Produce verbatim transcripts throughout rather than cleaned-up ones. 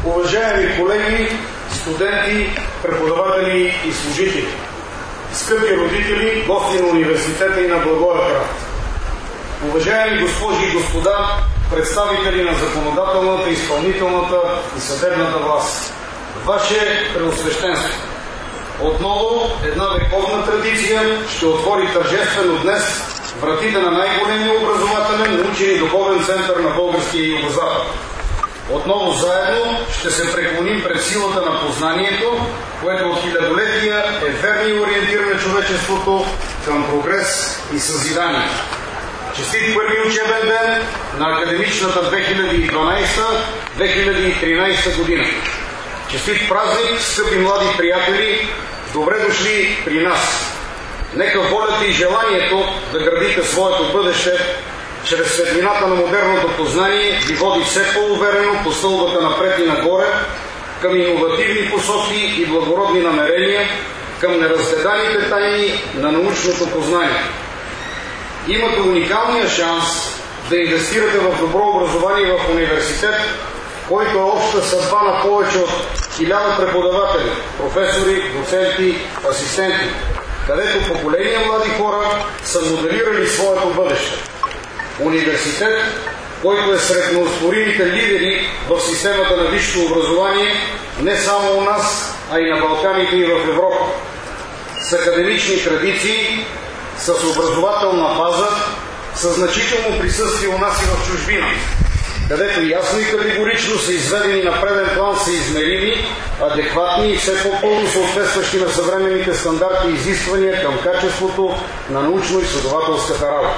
Уважаеми колеги, студенти, преподаватели и служители, скъпи родители, гости на университета и на Благоевград, уважаеми госпожи и господа, представители на законодателната, изпълнителната и съдебната власт, Ваше Преосвещенство, отново една вековна традиция ще отвори тържествено днес вратите на най-големия образователен, научен и духовен център на българския югозапад. Отново заедно ще се преклоним пред силата на познанието, което от хилядолетия е верния ориентир на човечеството към прогрес и съзидание. Честит първи учебен ден на академичната две хиляди и дванадесета - две хиляди и тринадесета година. Честит празник, скъпи млади приятели, добре дошли при нас. Нека волята и желанието да градите своето бъдеще чрез светлината на модерното познание ви води все по-уверено по стълбата напред и нагоре към иновативни посоки и благородни намерения, към неразгледаните тайни на научното познание. Имате уникалния шанс да инвестирате в добро образование в университет, който е обща съдба на повече от хиляда преподаватели, професори, доценти, асистенти, където поколения млади хора са моделирали своето бъдеще. Университет, който е сред неоспоримите лидери в системата на висшето образование не само у нас, а и на Балканите и в Европа. С академични традиции, с образователна база, с значително присъствие у нас и в чужбина, където ясно и категорично са изведени на преден план са измерими, адекватни и все по-пълно съответстващи на съвременните стандарти и изисквания към качеството на научно-изследователската работа.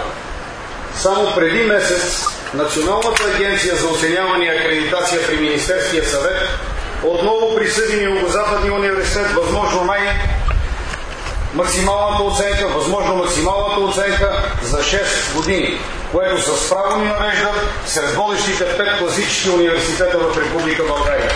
Само преди месец Националната агенция за оценяване и акредитация при Министерския съвет отново присъди на Югозападния университет възможно най- максималната оценка, възможно максималната оценка за шест години, което с право ни нареждат сред водещите пет класически университета в Република България.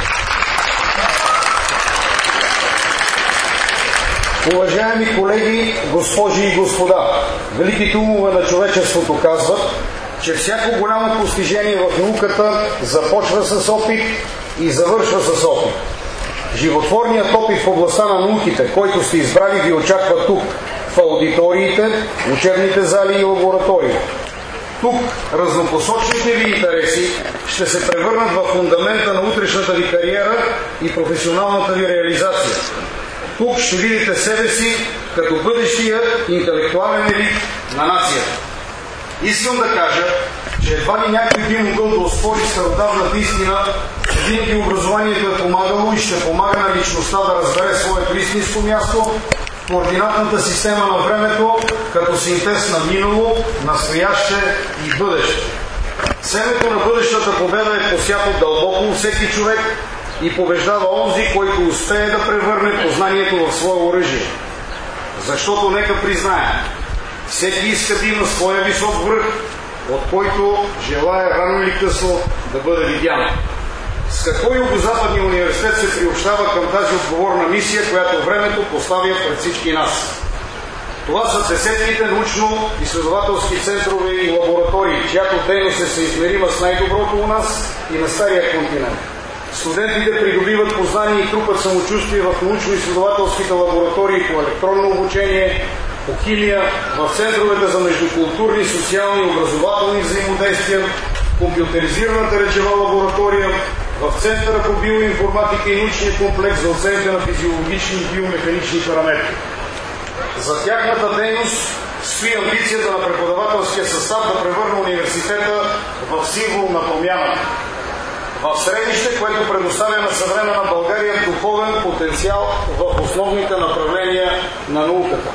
Уважаеми колеги, госпожи и господа, великите умове на човечеството казват, че всяко голямо постижение в науката започва с опит и завършва с опит. Животворният опит в областта на науките, който сте избрали, ви очаква тук, в аудиториите, учебните зали и лаборатории. Тук разнопосочните ви интереси ще се превърнат в фундамента на утрешната ви кариера и професионалната ви реализация. Тук ще видите себе си като бъдещия интелектуален елит на нацията. Искам да кажа, че едва ли някой би могъл да оспори стародавната истина, винаги образованието е помагало и ще помага на личността да разбере своето истинско място в координатната система на времето, като синтез на минало, настояще и бъдеще. Семето на бъдещата победа е посято дълбоко у всеки човек и побеждава онзи, който успее да превърне познанието в свое оръжие. Защото нека признаем, всеки иска да има своя висок връх, от който желая рано или късно да бъде видян. С какво Югозападния университет се приобщава към тази отговорна мисия, която времето поставя пред всички нас? Това са десетките научно-изследователски центрове и лаборатории, чиято дейност е съизмерима с най-доброто у нас и на Стария континент. Студентите придобиват познание и трупат самочувствие в научно-изследователските лаборатории по електронно обучение, по химия, в центровете за междукултурни, социални и образователни взаимодействия, компютъризираната речева лаборатория, в Центъра по биоинформатика и научния комплекс за оценка на физиологични и биомеханични параметри. За тяхната дейност стои амбицията на преподавателския състав да превърне университета в символ на промяната, в средище, което предоставя на съвременна България духовен потенциал в основните направления на науката.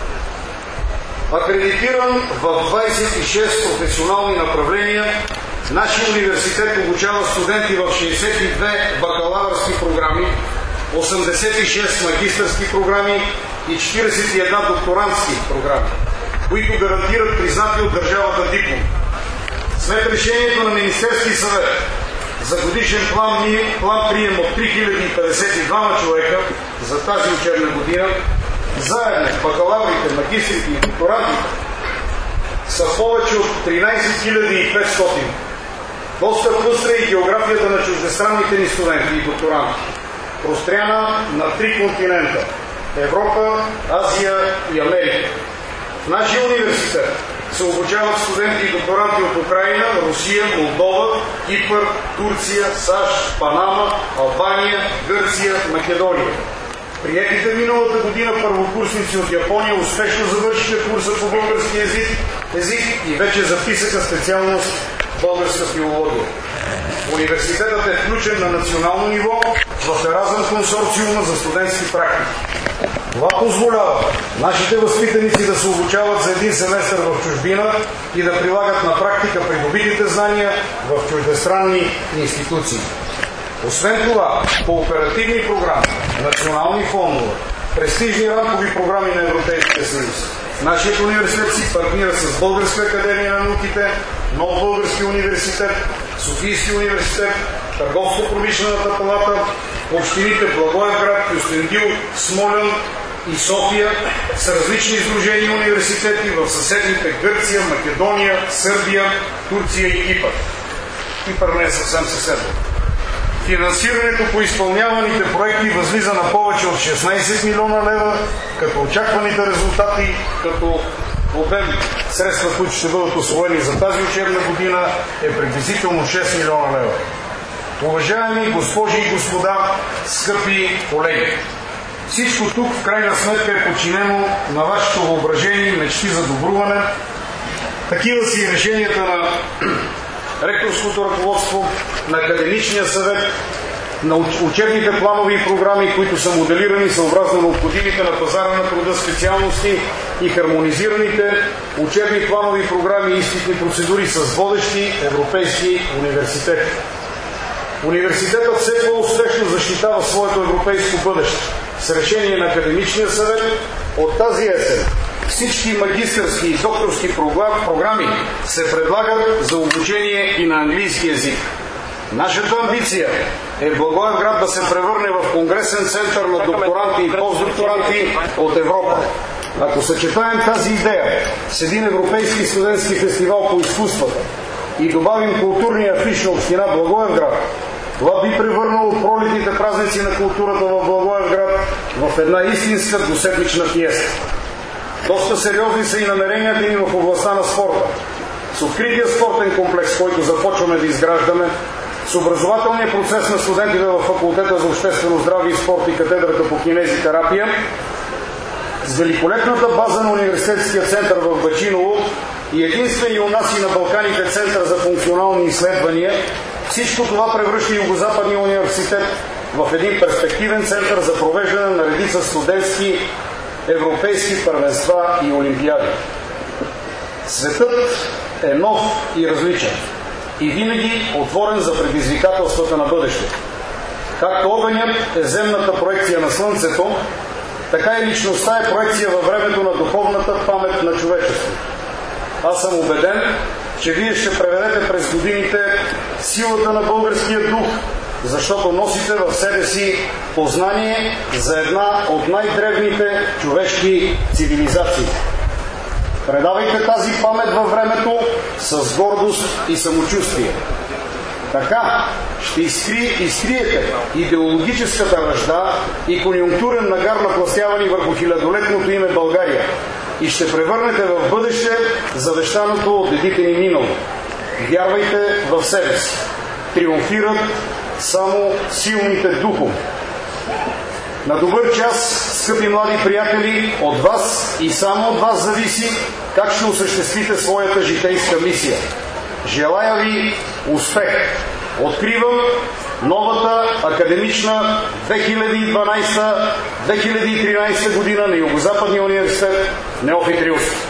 Акредитиран в двадесет и шест професионални направления, нашия университет обучава студенти в шейсет и две бакалавърски програми, осемдесет и шест магистърски програми и четиридесет и една докторантски програми, които гарантират признати от държавата диплом. След решението на Министерския съвет за годишен план, план прием от три хиляди и петдесет и двама човека за тази учебна година, заедно с бакалаврите, магистрите и докторантите са повече от тринадесет хиляди и петстотин. Доста пъстра и географията на чуждестранните ни студенти и докторанти, простряна на три континента – Европа, Азия и Америка. В нашия университет се обучават студенти и докторанти от Украина, Русия, Молдова, Кипър, Турция, САЩ, Панама, Албания, Гърция, Македония. Приетите миналата година първокурсници от Япония успешно завършиха курса по български език, език и вече записаха специалност българска филология. Университетът е включен на национално ниво в Еразъм консорциума за студентски практики. Това позволява нашите възпитаници да се обучават за един семестър в чужбина и да прилагат на практика придобитите знания в чуждестранни институции. Освен това, по оперативни програми, национални фондове, престижни рамкови програми на Европейския съюз, нашият университет си партнира с Българска академия на науките, Нов български университет, Софийски университет, Търговско-промишлената палата, общините Благоевград, Кюстендил, Смолян и София с различни издружени университети в съседните Гърция, Македония, Сърбия, Турция и Кипър. Кипър не е съвсем съседен. Финансирането по изпълняваните проекти възлиза на повече от шестнайсет милиона лева, като очакваните резултати, като обем средства, които ще бъдат усвоени за тази учебна година, е приблизително шест милиона лева. Уважаеми госпожи и господа, скъпи колеги, всичко тук в крайна сметка е подчинено на вашето въображение и мечти за добруване. Такива са и решенията на ректорското ръководство, на академичния съвет, на учебните планови и програми, които са моделирани съобразно необходимите на пазара на труда специалности и хармонизираните учебни планови програми и изпитни процедури с водещи европейски университети. Университетът все по-успешно защитава своето европейско бъдеще с решение на академичния съвет от тази есен. Всички магистърски и докторски програми се предлагат за обучение и на английски език. Нашата амбиция е Благоевград да се превърне в конгресен център на докторанти и постдокторанти от Европа. Ако съчетаем тази идея с един европейски студентски фестивал по изкуствата и добавим културния афиш на община Благоевград, това би превърнало пролетните празници на културата в Благоевград в една истинска двуседмична фиеста. Доста сериозни са и намеренията ни в областта на спорта. С открития спортен комплекс, който започваме да изграждаме, с образователния процес на студентите в Факултета за обществено здраве и спорт и катедрата по кинезитерапия, с великолепната база на университетския център в Бачиново и единствени у нас и на Балканите център за функционални изследвания, всичко това превръща Югозападния университет в един перспективен център за провеждане на редица студентски европейски първенства и олимпиади. Светът е нов и различен и винаги отворен за предизвикателствата на бъдещето. Както огънят е земната проекция на Слънцето, така и личността е проекция във времето на духовната памет на човечеството. Аз съм убеден, че вие ще преведете през годините силата на българския дух, защото носите в себе си познание за една от най-древните човешки цивилизации. Предавайте тази памет във времето с гордост и самочувствие. Така ще изкри, изкриете идеологическата вражда и конюнктурен нагар напластявани върху хилядолетното име България и ще превърнете в бъдеще завещаното от дедите ни минало. Вярвайте в себе си. Триумфират само силните духом. На добър час, скъпи млади приятели, от вас и само от вас зависи как ще осъществите своята житейска мисия. Желая ви успех! Откривам новата академична две хиляди и дванадесета - две хиляди и тринадесета година на Югозападния университет Неофит Рилски.